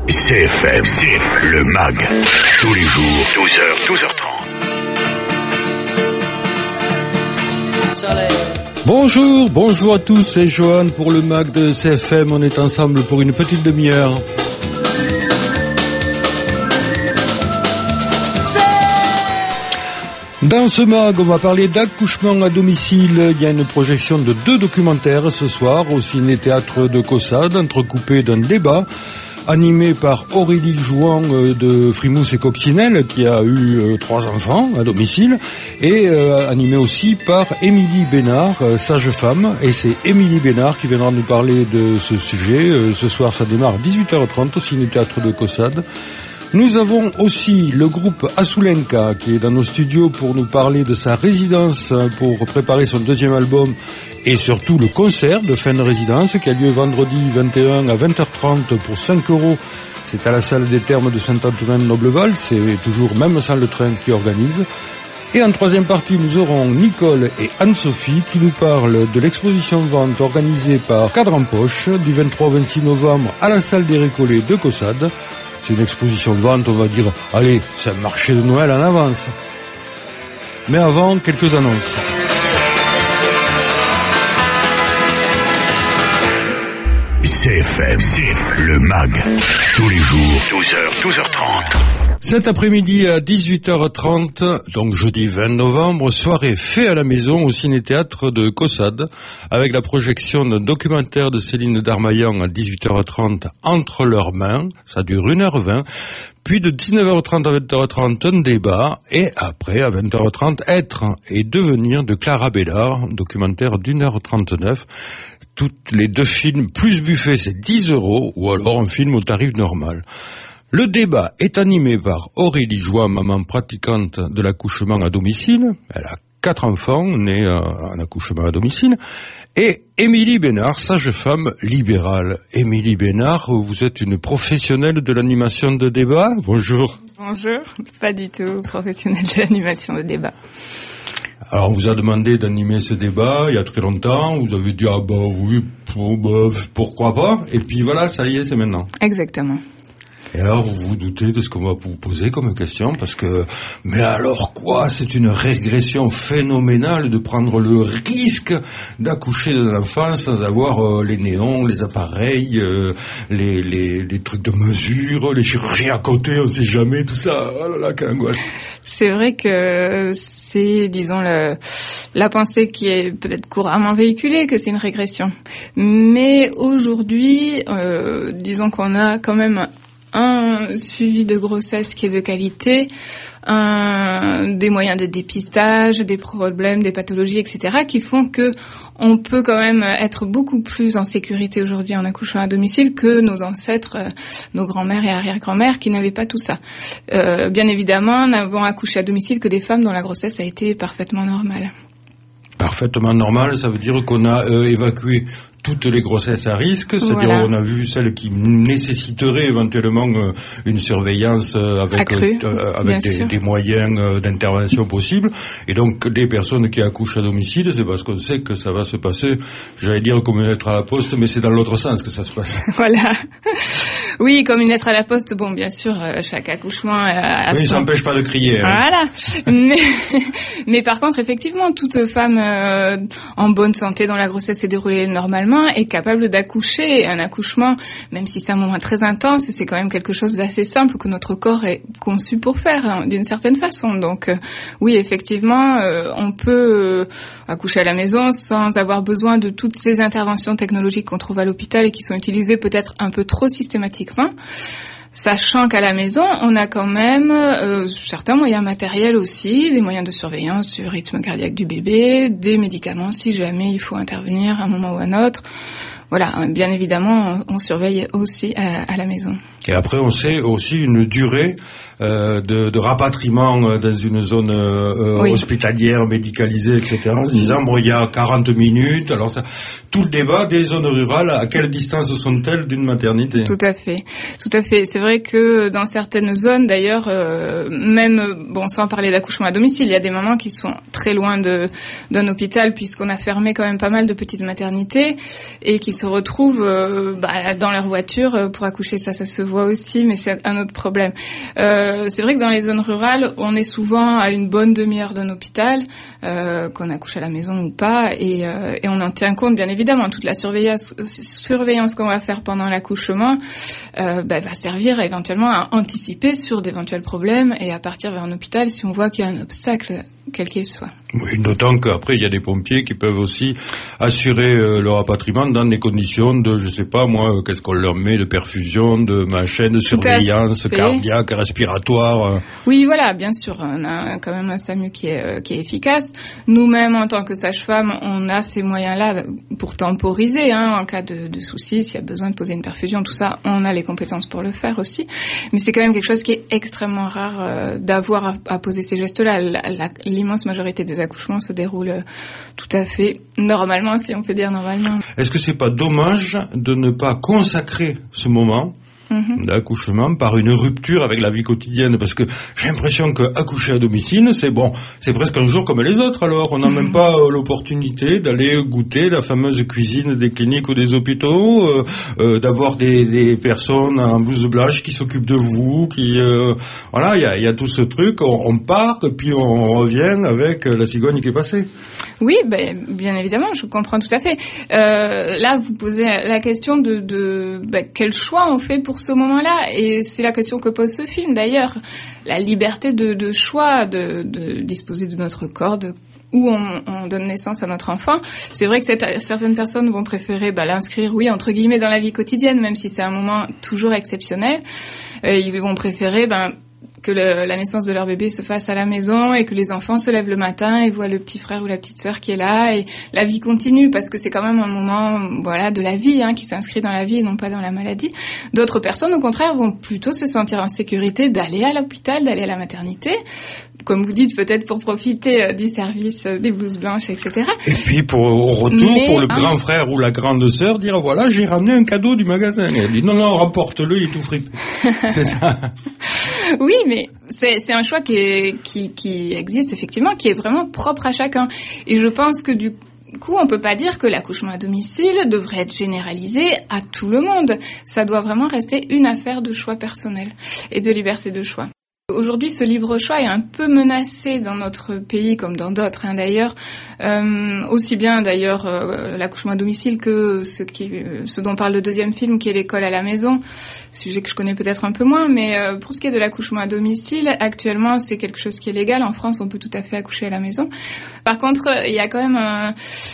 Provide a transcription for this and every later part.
CFM, le MAG, tous les jours, 12h, 12h30. Bonjour à tous, c'est Johan pour le MAG de CFM, on est ensemble pour une petite demi-heure. Dans ce MAG, on va parler d'accouchement à domicile. Il y a une projection de 2 documentaires ce soir au Ciné-Théâtre de Caussade, entrecoupé d'un débat animé par Aurélie Jouan de Frimousse et Coccinelle, qui a eu 3 enfants à domicile, et animé aussi par Émilie Bénard, sage-femme, et c'est Émilie Bénard qui viendra nous parler de ce sujet. Ce soir, ça démarre à 18h30 au Ciné-Théâtre de Caussade. Nous avons aussi le groupe Asulenka qui est dans nos studios pour nous parler de sa résidence pour préparer son 2e album et surtout le concert de fin de résidence qui a lieu vendredi 21 à 20h30 pour 5 €. C'est à la salle des Thermes de Saint-Antonin-de-Nobleval, c'est toujours même sans le train qui organise. Et en 3e partie, nous aurons Nicole et Anne-Sophie qui nous parlent de l'exposition de vente organisée par Cadre en Poche du 23 au 26 novembre à la salle des Récollets de Caussade. C'est une exposition de vente, on va dire, allez, c'est un marché de Noël en avance. Mais avant, quelques annonces. CFM, le MAG, tous les jours, 12h, 12h30. Cet après-midi à 18h30, donc jeudi 20 novembre, soirée fait à la maison au Ciné-Théâtre de Caussade, avec la projection d'un documentaire de Céline Darmaillan à 18h30, Entre leurs mains, ça dure 1h20, puis de 19h30 à 20h30, un débat, et après, à 20h30, Être et devenir de Clara Bellard, documentaire d'1h39. Toutes les 2 films, plus buffet, c'est 10 €, ou alors un film au tarif normal. Le débat est animé par Aurélie Jouan, maman pratiquante de l'accouchement à domicile. Elle a 4 enfants nés en accouchement à domicile. Et Émilie Bénard, sage-femme libérale. Émilie Bénard, vous êtes une professionnelle de l'animation de débat. Bonjour. Bonjour, pas du tout professionnelle de l'animation de débat. Alors, on vous a demandé d'animer ce débat il y a très longtemps. Vous avez dit, oui, pourquoi pas. Et puis voilà, ça y est, c'est maintenant. Exactement. Et alors, vous vous doutez de ce qu'on va vous poser comme question, parce que, mais alors quoi, c'est une régression phénoménale de prendre le risque d'accoucher d'un enfant sans avoir les néons, les appareils, les trucs de mesure, les chirurgies à côté, on sait jamais, tout ça. Oh là là, quelle angoisse. C'est vrai que c'est, disons, la pensée qui est peut-être couramment véhiculée, que c'est une régression. Mais aujourd'hui, disons qu'on a quand même un suivi de grossesse qui est de qualité, des moyens de dépistage, des problèmes, des pathologies, etc., qui font que on peut quand même être beaucoup plus en sécurité aujourd'hui en accouchant à domicile que nos ancêtres, nos grands-mères et arrière-grand-mères qui n'avaient pas tout ça. Bien évidemment, n'avons accouché à domicile que des femmes dont la grossesse a été parfaitement normale. Parfaitement normale, ça veut dire qu'on a évacué toutes les grossesses à risque, c'est-à-dire on a vu celles qui nécessiteraient éventuellement une surveillance avec des moyens d'intervention possibles, et donc des personnes qui accouchent à domicile, c'est parce qu'on sait que ça va se passer, j'allais dire comme une lettre à la poste, mais c'est dans l'autre sens que ça se passe. Voilà. Oui, comme une lettre à la poste, bon, bien sûr, chaque accouchement a oui, ça n'empêche pas de crier. Voilà. Mais par contre, effectivement, toute femme en bonne santé dont la grossesse s'est déroulée normalement est capable d'accoucher. Un accouchement, même si c'est un moment très intense, c'est quand même quelque chose d'assez simple que notre corps est conçu pour faire, d'une certaine façon. Donc, oui, effectivement, on peut accoucher à la maison sans avoir besoin de toutes ces interventions technologiques qu'on trouve à l'hôpital et qui sont utilisées peut-être un peu trop systématiquement. Sachant qu'à la maison, on a quand même certains moyens matériels aussi, des moyens de surveillance du rythme cardiaque du bébé, des médicaments si jamais il faut intervenir à un moment ou à un autre. Voilà, bien évidemment, on surveille aussi à la maison. Et après, on sait aussi une durée de rapatriement dans une zone hospitalière, médicalisée, etc. En se disant, bon, il y a 40 minutes, alors ça, tout le débat des zones rurales, à quelle distance sont-elles d'une maternité? Tout à fait, tout à fait. C'est vrai que dans certaines zones, d'ailleurs, même, bon, sans parler d'accouchement à domicile, il y a des mamans qui sont très loin d'un hôpital, puisqu'on a fermé quand même pas mal de petites maternités, et qui se retrouvent dans leur voiture pour accoucher. Ça se voit aussi, mais c'est un autre problème. C'est vrai que dans les zones rurales, on est souvent à une bonne demi-heure d'un hôpital, qu'on accouche à la maison ou pas, et on en tient compte bien évidemment. Toute la surveillance qu'on va faire pendant l'accouchement va servir éventuellement à anticiper sur d'éventuels problèmes et à partir vers un hôpital si on voit qu'il y a un obstacle, quel qu'il soit. Oui, d'autant qu'après il y a des pompiers qui peuvent aussi assurer leur rapatriement dans des conditions de, je sais pas moi, qu'est-ce qu'on leur met, de perfusion, de machin, de surveillance cardiaque, respiratoire. Oui, voilà, bien sûr, on a quand même un SAMU qui est efficace. Nous-mêmes, en tant que sage-femme, on a ces moyens-là pour temporiser, en cas de soucis, s'il y a besoin de poser une perfusion, tout ça, on a les compétences pour le faire aussi. Mais c'est quand même quelque chose qui est extrêmement rare d'avoir à poser ces gestes-là. L'immense majorité des accouchements se déroulent tout à fait normalement, si on peut dire normalement. Est-ce que c'est pas dommage de ne pas consacrer ce moment d'accouchement par une rupture avec la vie quotidienne, parce que j'ai l'impression que accoucher à domicile, c'est presque un jour comme les autres. Alors on n'a même pas l'opportunité d'aller goûter la fameuse cuisine des cliniques ou des hôpitaux, d'avoir des personnes en blouse blanche qui s'occupent de vous, qui voilà, il y a tout ce truc, on part et puis on revient avec la cigogne qui est passée. Oui, bien évidemment, je comprends tout à fait. Là, vous posez la question de quel choix on fait pour ce moment-là, et c'est la question que pose ce film d'ailleurs. La liberté de choix, de disposer de notre corps, où on donne naissance à notre enfant. C'est vrai que certaines personnes vont préférer l'inscrire, oui, entre guillemets, dans la vie quotidienne, même si c'est un moment toujours exceptionnel. Ils vont préférer que la naissance de leur bébé se fasse à la maison et que les enfants se lèvent le matin et voient le petit frère ou la petite sœur qui est là, et la vie continue, parce que c'est quand même un moment de la vie qui s'inscrit dans la vie et non pas dans la maladie. D'autres personnes, au contraire, vont plutôt se sentir en sécurité d'aller à l'hôpital, d'aller à la maternité, comme vous dites, peut-être pour profiter du service des blouses blanches, etc. Et puis au retour, pour le grand frère ou la grande sœur, dire voilà, j'ai ramené un cadeau du magasin. Et elle dit non, remporte-le, il est tout fripé. C'est ça. Oui, mais c'est un choix qui existe effectivement, qui est vraiment propre à chacun. Et je pense que du coup, on peut pas dire que l'accouchement à domicile devrait être généralisé à tout le monde. Ça doit vraiment rester une affaire de choix personnel et de liberté de choix. Aujourd'hui, ce libre choix est un peu menacé dans notre pays, comme dans d'autres d'ailleurs. Aussi bien d'ailleurs l'accouchement à domicile que ce dont parle le deuxième film, qui est l'école à la maison, sujet que je connais peut-être un peu moins. Mais pour ce qui est de l'accouchement à domicile, actuellement c'est quelque chose qui est légal. En France, on peut tout à fait accoucher à la maison. Par contre, il y a quand même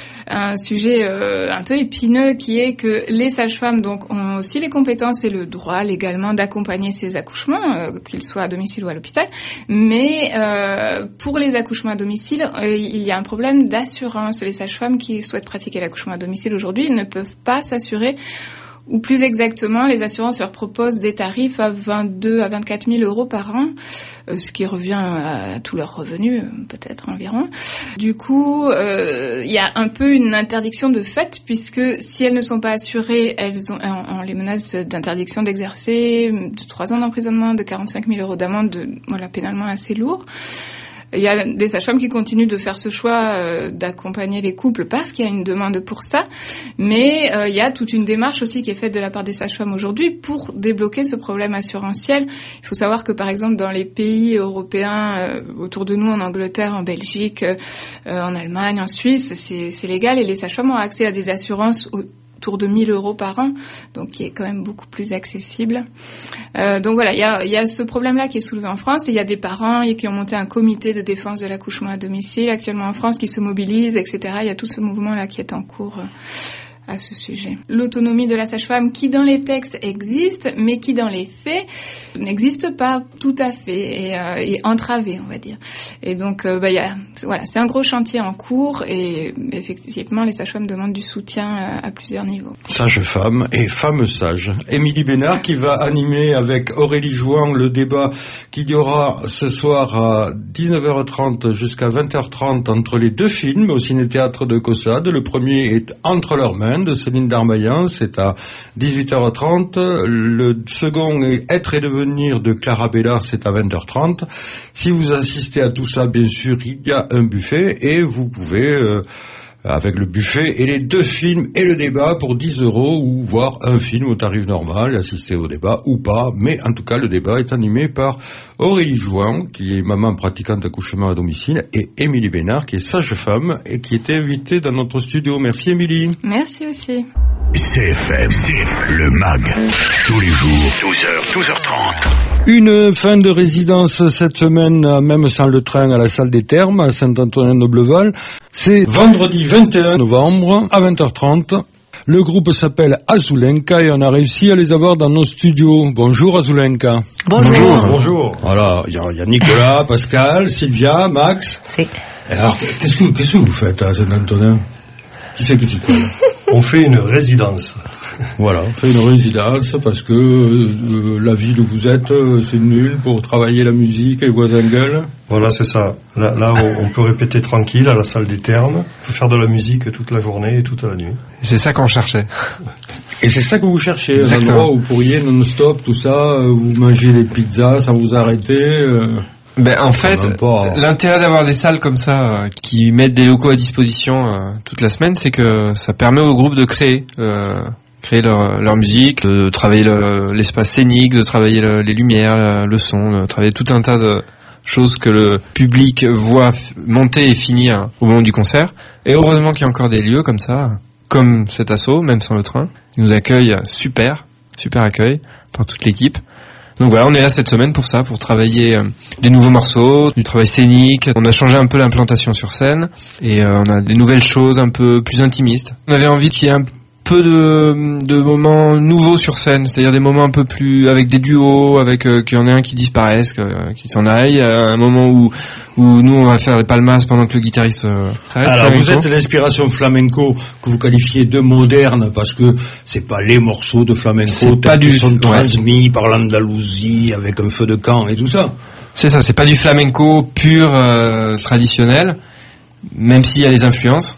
un sujet un peu épineux, qui est que les sages-femmes ont aussi les compétences et le droit légalement d'accompagner ces accouchements, qu'ils soient à domicile ou à l'hôpital. Mais pour les accouchements à domicile, il y a un problème d'assurance. Les sages-femmes qui souhaitent pratiquer l'accouchement à domicile aujourd'hui ne peuvent pas s'assurer, ou plus exactement, les assurances leur proposent des tarifs à 22 à 24 000 euros par an, ce qui revient à tous leurs revenus, peut-être environ. Du coup, il y a un peu une interdiction de fait, puisque si elles ne sont pas assurées, on les menace d'interdiction d'exercer, de 3 ans d'emprisonnement, de 45 000 euros d'amende, pénalement assez lourd. Il y a des sages-femmes qui continuent de faire ce choix d'accompagner les couples parce qu'il y a une demande pour ça, mais il y a toute une démarche aussi qui est faite de la part des sages-femmes aujourd'hui pour débloquer ce problème assurantiel. Il faut savoir que par exemple dans les pays européens autour de nous, en Angleterre, en Belgique, en Allemagne, en Suisse, c'est légal, et les sages-femmes ont accès à des assurances autour de 1 000 euros par an, donc qui est quand même beaucoup plus accessible. Donc voilà, il y a ce problème-là qui est soulevé en France, et il y a des parents qui ont monté un comité de défense de l'accouchement à domicile actuellement en France, qui se mobilise, etc. Il y a tout ce mouvement-là qui est en cours à ce sujet. L'autonomie de la sage-femme qui dans les textes existe, mais qui dans les faits n'existe pas tout à fait, et entravée, on va dire. Et donc c'est un gros chantier en cours, et effectivement les sages-femmes demandent du soutien à plusieurs niveaux. Sage-femme et femme sage. Émilie Bénard qui va animer avec Aurélie Jouan le débat qu'il y aura ce soir à 19h30 jusqu'à 20h30 entre les deux films au Ciné-Théâtre de Caussade. Le premier est Entre leurs mains de Céline Darmaillan, c'est à 18h30. Le second est Être et devenir de Clara Bellard, c'est à 20h30. Si vous assistez à tout ça, bien sûr, il y a un buffet et vous pouvez avec le buffet et les 2 films et le débat pour 10 € ou voir un film au tarif normal, assister au débat ou pas. Mais en tout cas, le débat est animé par Aurélie Jouan, qui est maman pratiquante d'accouchement à domicile, et Émilie Bénard, qui est sage-femme et qui était invitée dans notre studio. Merci Émilie. Merci aussi. CFM, le MAG, tous les jours, 12h, 12h30. Une fin de résidence cette semaine, même sans le train, à la salle des Thermes, à Saint-Antonin-de-Bleval. C'est vendredi 21 novembre à 20h30. Le groupe s'appelle Azulenka et on a réussi à les avoir dans nos studios. Bonjour Azulenka. Bonjour. Voilà, il y a Nicolas, Pascal, Sylvia, Max. Si. Alors, qu'est-ce que vous faites à Saint-Antonin? Qui c'est qui s'y colle? On fait une résidence. Voilà, on fait une résidence parce que la ville où vous êtes, c'est nul pour travailler la musique et les voisins gueulent. Voilà, c'est ça. Là, on peut répéter tranquille à la salle des Thermes. On peut faire de la musique toute la journée et toute la nuit. C'est ça qu'on cherchait. Et c'est ça que vous cherchez, exactement. Un endroit où vous pourriez non-stop, tout ça, vous mangez des pizzas sans vous arrêter. En fait, l'intérêt d'avoir des salles comme ça qui mettent des locaux à disposition toute la semaine, c'est que ça permet au groupe de créer leur musique, de travailler l'espace scénique, de travailler les lumières, le son, de travailler tout un tas de choses que le public voit monter et finir au moment du concert. Et heureusement qu'il y a encore des lieux comme ça, comme cet assaut, même sans le train, qui nous accueille super accueil par toute l'équipe. Donc voilà, on est là cette semaine pour ça, pour travailler des nouveaux morceaux, du travail scénique. On a changé un peu l'implantation sur scène et on a des nouvelles choses un peu plus intimistes. On avait envie qu'il y ait un peu de moments nouveaux sur scène, c'est-à-dire des moments un peu plus avec des duos, avec qu'il y en ait un qui disparaisse, qui s'en aille, un moment où nous on va faire les palmas pendant que le guitariste reste. Alors vous êtes l'inspiration flamenco que vous qualifiez de moderne parce que c'est pas les morceaux de flamenco qui sont transmis par l'Andalousie avec un feu de camp et tout ça. C'est ça, c'est pas du flamenco pur traditionnel, même s'il y a les influences.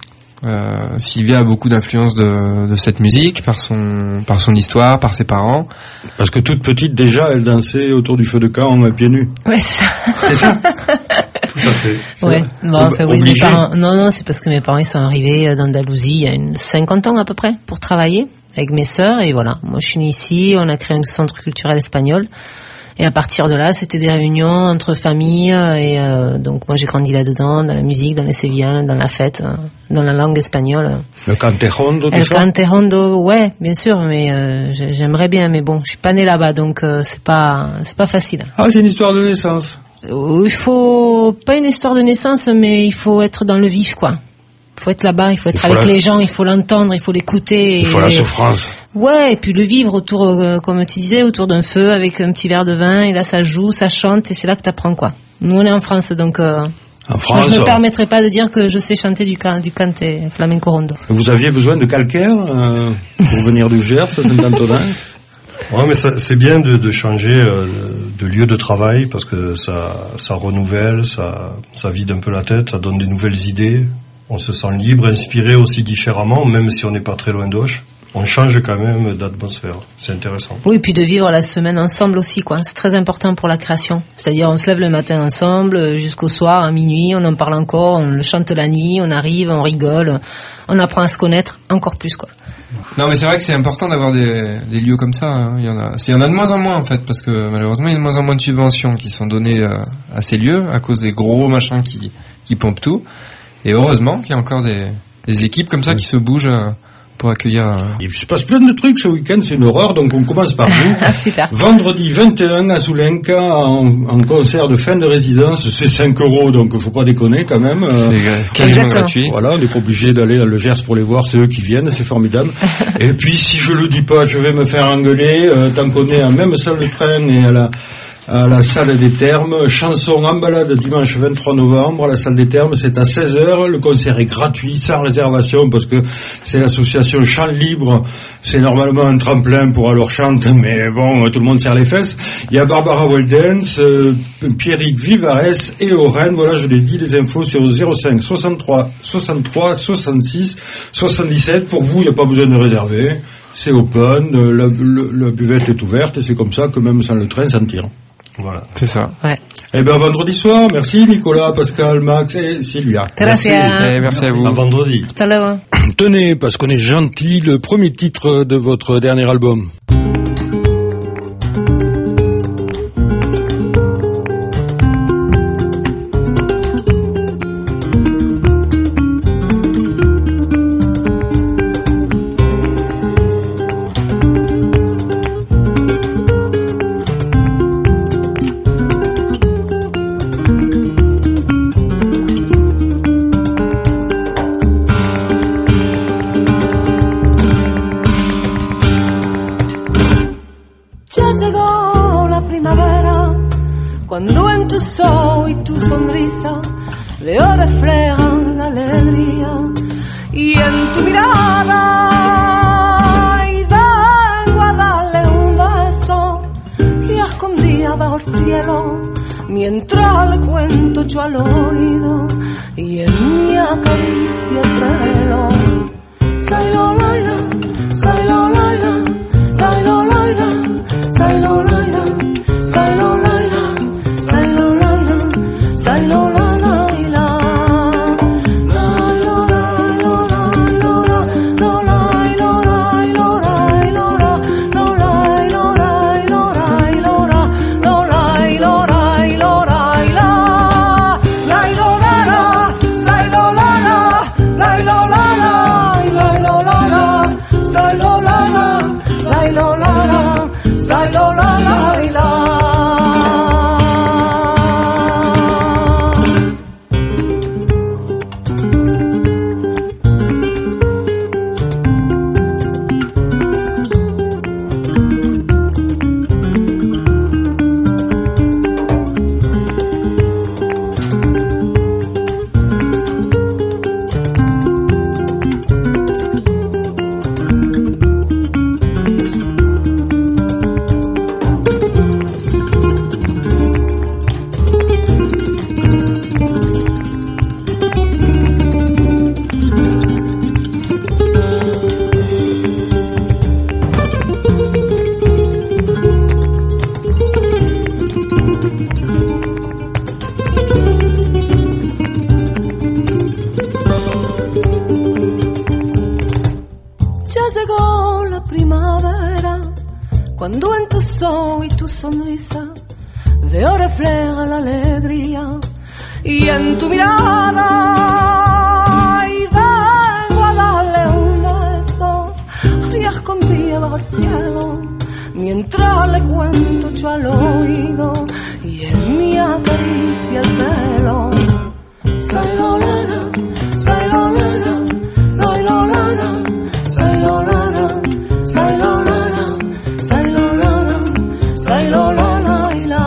Sylvia a beaucoup d'influence de cette musique par son histoire, par ses parents. Parce que toute petite déjà, elle dansait autour du feu de camp pieds nus. Ouais, c'est ça. C'est ça. Tout à fait. Ouais. Oui, mes parents. Non, c'est parce que mes parents ils sont arrivés d'Andalousie il y a 50 ans à peu près pour travailler avec mes sœurs et voilà. Moi, je suis née ici. On a créé un centre culturel espagnol. Et à partir de là, c'était des réunions entre familles et donc moi j'ai grandi là-dedans, dans la musique, dans les sévillanes, dans la fête, dans la langue espagnole. Le cantejondo, tout ça. Le cantejondo, ouais, bien sûr, mais j'aimerais bien, mais bon, je suis pas née là-bas, donc c'est pas facile. Ah, c'est une histoire de naissance. Il faut pas une histoire de naissance, mais il faut être dans le vif, quoi. Il faut être là-bas, il faut être avec les gens, il faut l'entendre, il faut l'écouter. Il faut la souffrance. Ouais, et puis le vivre autour, comme tu disais, autour d'un feu avec un petit verre de vin, et là ça joue, ça chante, et c'est là que t'apprends, quoi. Nous on est en France, donc en France, moi, je me permettrai pas de dire que je sais chanter du cante flamenco rondo. Vous aviez besoin de calcaire pour venir du Gers, à Saint-Antonin? Ouais, mais c'est bien de changer de lieu de travail parce que ça renouvelle, ça vide un peu la tête, ça donne des nouvelles idées. On se sent libre, inspiré aussi différemment, même si on n'est pas très loin d'Auch. On change quand même d'atmosphère. C'est intéressant. Oui, et puis de vivre la semaine ensemble aussi, quoi. C'est très important pour la création. C'est-à-dire, on se lève le matin ensemble, jusqu'au soir, à minuit, on en parle encore, on le chante la nuit, on arrive, on rigole, on apprend à se connaître encore plus, quoi. Non, mais c'est vrai que c'est important d'avoir des lieux comme ça, hein. Il y en a de moins en moins, en fait, parce que malheureusement, il y a de moins en moins de subventions qui sont données à ces lieux, à cause des gros machins qui pompent tout. Et heureusement qu'il y a encore des équipes comme ça qui se bougent pour accueillir. Il se passe plein de trucs ce week-end, c'est une horreur, donc on commence par vous. Super. Vendredi 21 à Azulenka, en concert de fin de résidence, c'est 5 €, donc faut pas déconner quand même. C'est quasiment gratuit. Voilà, on n'est pas obligé d'aller dans le Gers pour les voir, c'est eux qui viennent, c'est formidable. Et puis si je le dis pas, je vais me faire engueuler, tant qu'on est en même salle de train et à la salle des Thermes, chanson en balade dimanche 23 novembre à la salle des Thermes, c'est à 16h, le concert est gratuit, sans réservation, parce que c'est l'association Chant Libre, c'est normalement un tremplin pour alors chante, mais bon, tout le monde serre les fesses. Il y a Barbara Woldens, Pierrick Vivares et Oren, voilà, je l'ai dit, les infos sur 05 63 63 66 77, pour vous, il n'y a pas besoin de réserver, c'est open, la buvette est ouverte, et c'est comme ça que même sans le train, ça me tire. Voilà. C'est ça. Ouais. Eh ben, vendredi soir, merci Nicolas, Pascal, Max et Sylvia. Merci à vous. À vendredi. Hasta luego. Tenez, parce qu'on est gentil, le premier titre de votre dernier album. Cuando en tus ojos y tu sonrisa veo reflejan la alegría y en tu mirada y vengo a darle un beso y a escondida bajo el cielo mientras le cuento yo al oído y en mi acaricia el pelo. Sailo laila, sailo laila, sailo laila, sailo laila, sailo laila. Sailo la la la Cuando en tus ojos y tu sonrisa veo refleja la alegría y en tu mirada y vengo a darle un beso y escondida bajo el cielo mientras le cuento yo al oído y en mi acaricia el pelo. Soy Lolana, soy Lolana, soy Lolana, soy Lolana, soy Lolana, soy Lolana, soy Lolana y la.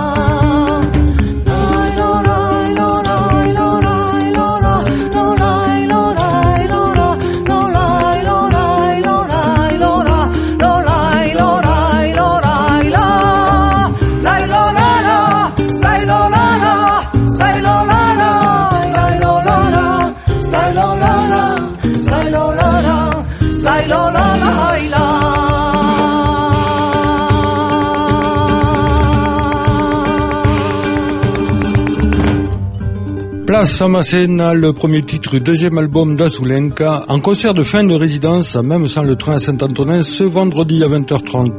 Place à Masséna, le premier titre du deuxième album d'Azulenka, en concert de fin de résidence, même sans le train à Saint-Antonin, ce vendredi à 20h30.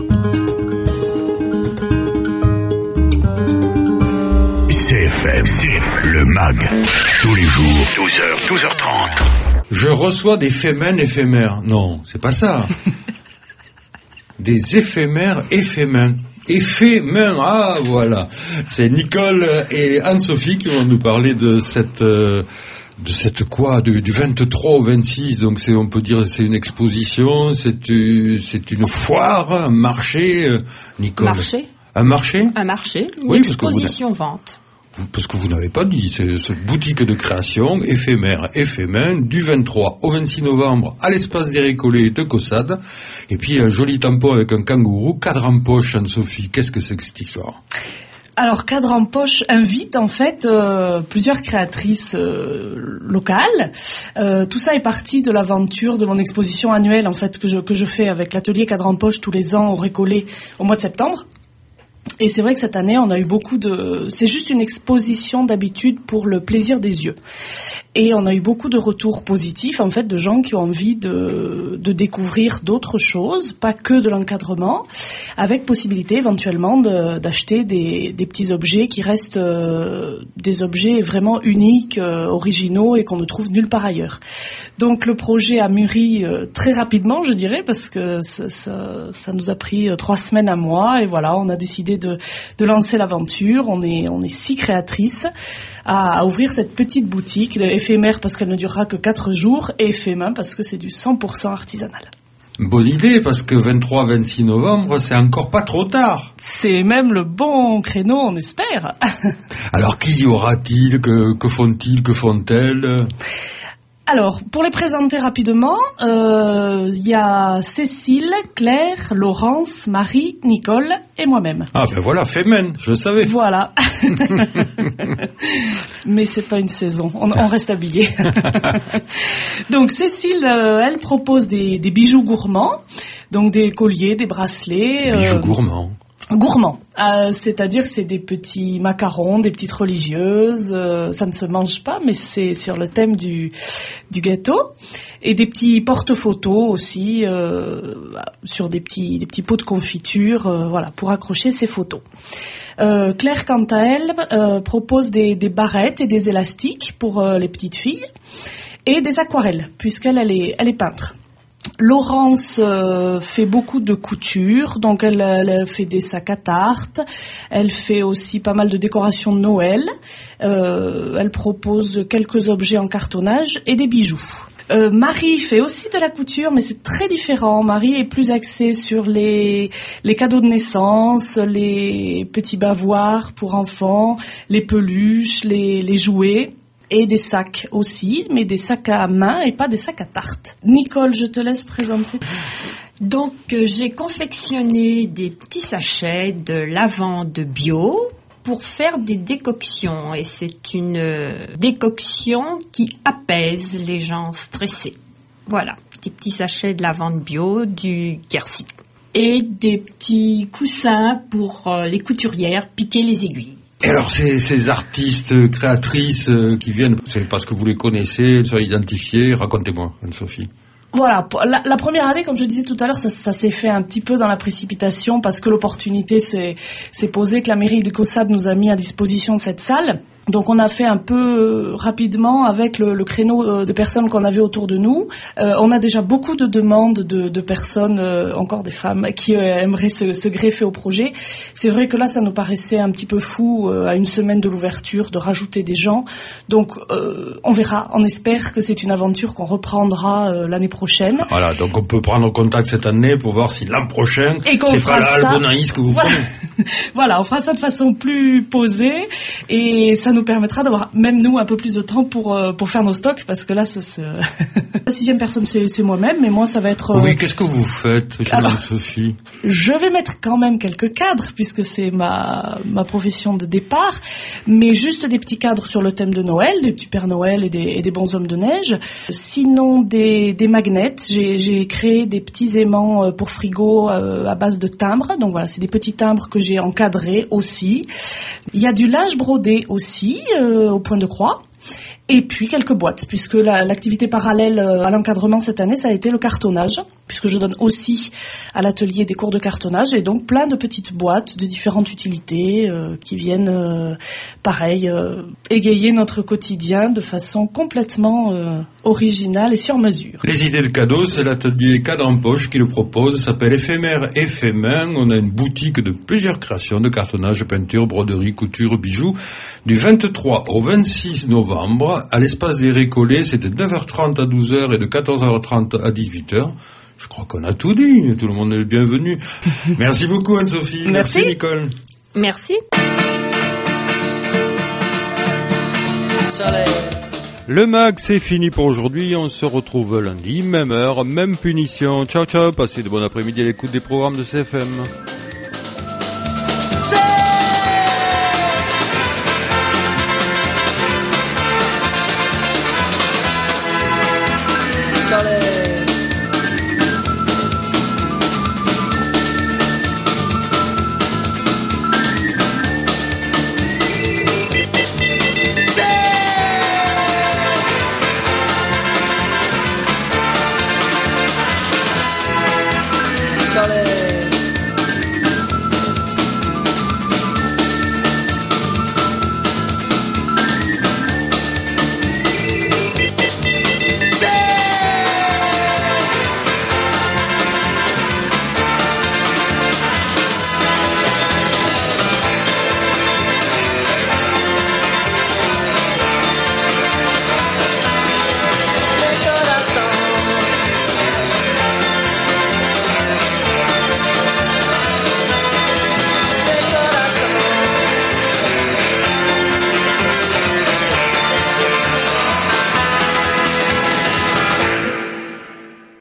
CFM, le MAG, tous les jours, 12h, 12h30. Je reçois des fémènes éphémères. Non, c'est pas ça. Des éphémères éphémins. Éphémins, ah voilà. C'est Nicole et Anne-Sophie qui vont nous parler de cette quoi, du 23 au 26. Donc c'est, on peut dire, c'est une exposition, c'est une foire, un marché. Nicole. Un marché. Un marché. Une oui, exposition-vente. Parce que vous n'avez pas dit, c'est cette boutique de création éphémère du 23 au 26 novembre à l'espace des Récollets de Caussade. Et puis un joli tampon avec un kangourou, cadre en poche, Anne-Sophie. Qu'est-ce que c'est que cette histoire ? Alors, Cadre en poche invite en fait plusieurs créatrices locales. Tout ça est parti de l'aventure de mon exposition annuelle en fait que je fais avec l'atelier Cadre en poche tous les ans au Récollet au mois de septembre. Et c'est vrai que cette année, on a eu c'est juste une exposition d'habitude pour le plaisir des yeux. Et on a eu beaucoup de retours positifs, en fait, de gens qui ont envie de découvrir d'autres choses, pas que de l'encadrement, avec possibilité éventuellement d'acheter des petits objets qui restent des objets vraiment uniques, originaux et qu'on ne trouve nulle part ailleurs. Donc le projet a mûri très rapidement, je dirais, parce que ça nous a pris 3 semaines à mois, et voilà, on a décidé de lancer l'aventure. On est 6 créatrices à ouvrir cette petite boutique éphémère parce qu'elle ne durera que 4 jours, et éphémère parce que c'est du 100% artisanal. Bonne idée, parce que 23-26 novembre, c'est encore pas trop tard. C'est même le bon créneau, on espère. Alors, qui y aura-t-il? Que font-ils? Que font-elles? Alors, pour les présenter rapidement, y a Cécile, Claire, Laurence, Marie, Nicole et moi-même. Ah ben voilà, Femen, je le savais. Voilà. Mais c'est pas une saison, on reste habillés. Donc Cécile, elle propose des bijoux gourmands, donc des colliers, des bracelets. Bijoux gourmands. Gourmand, c'est-à-dire c'est des petits macarons, des petites religieuses, ça ne se mange pas, mais c'est sur le thème du gâteau, et des petits porte-photos aussi sur des petits pots de confiture, voilà, pour accrocher ces photos. Claire, quant à elle, propose des barrettes et des élastiques pour les petites filles, et des aquarelles, puisqu'elle est peintre. Laurence fait beaucoup de couture, donc elle fait des sacs à tarte, elle fait aussi pas mal de décorations de Noël, elle propose quelques objets en cartonnage et des bijoux. Marie fait aussi de la couture, mais c'est très différent. Marie est plus axée sur les cadeaux de naissance, les petits bavoirs pour enfants, les peluches, les jouets. Et des sacs aussi, mais des sacs à main et pas des sacs à tarte. Nicole, je te laisse présenter. Donc, j'ai confectionné des petits sachets de lavande bio pour faire des décoctions. Et c'est une décoction qui apaise les gens stressés. Voilà, des petits sachets de lavande bio du Quercy. Et des petits coussins pour les couturières piquer les aiguilles. Et alors ces artistes créatrices qui viennent, c'est parce que vous les connaissez, elles sont identifiées, racontez-moi, Anne-Sophie. Voilà, la première année, comme je disais tout à l'heure, ça s'est fait un petit peu dans la précipitation parce que l'opportunité s'est posée, que la mairie de Caussade nous a mis à disposition cette salle. Donc on a fait un peu rapidement avec le créneau de personnes qu'on avait autour de nous. On a déjà beaucoup de demandes de personnes, encore des femmes, qui aimeraient se greffer au projet. C'est vrai que là, ça nous paraissait un petit peu fou, à une semaine de l'ouverture, de rajouter des gens. Donc on verra, on espère que c'est une aventure qu'on reprendra l'année prochaine. Voilà, donc on peut prendre contact cette année pour voir si l'an prochain, c'est pas là le Bonaïs que vous prenez. Voilà, on fera ça de façon plus posée et ça nous permettra d'avoir même nous un peu plus de temps pour faire nos stocks parce que là la 6e personne c'est moi-même, mais moi ça va être Oui, qu'est-ce que vous faites chez Anne-Sophie? Je vais mettre quand même quelques cadres puisque c'est ma profession de départ, mais juste des petits cadres sur le thème de Noël, des petits Pères Noël et des bonshommes de neige. Sinon des magnets, j'ai créé des petits aimants pour frigo à base de timbres. Donc voilà, c'est des petits timbres que j'ai encadrés aussi. Il y a du linge brodé aussi au point de croix. Et puis quelques boîtes, puisque l'activité parallèle à l'encadrement cette année, ça a été le cartonnage, puisque je donne aussi à l'atelier des cours de cartonnage, et donc plein de petites boîtes de différentes utilités qui viennent, égayer notre quotidien de façon complètement originale et sur mesure. Les idées de cadeaux, c'est l'atelier Cadre en Poche qui le propose, ça s'appelle Éphémère et fait main. On a une boutique de plusieurs créations de cartonnage, peinture, broderie, couture, bijoux, du 23 au 26 novembre. À l'espace des Récollets, c'est de 9h30 à 12h et de 14h30 à 18h. Je crois qu'on a tout dit, tout le monde est le bienvenu. Merci beaucoup Anne-Sophie. Merci Nicole. Merci. Le MAG, c'est fini pour aujourd'hui. On se retrouve lundi, même heure, même punition. Ciao, ciao. Passez de bon après-midi à l'écoute des programmes de CFM.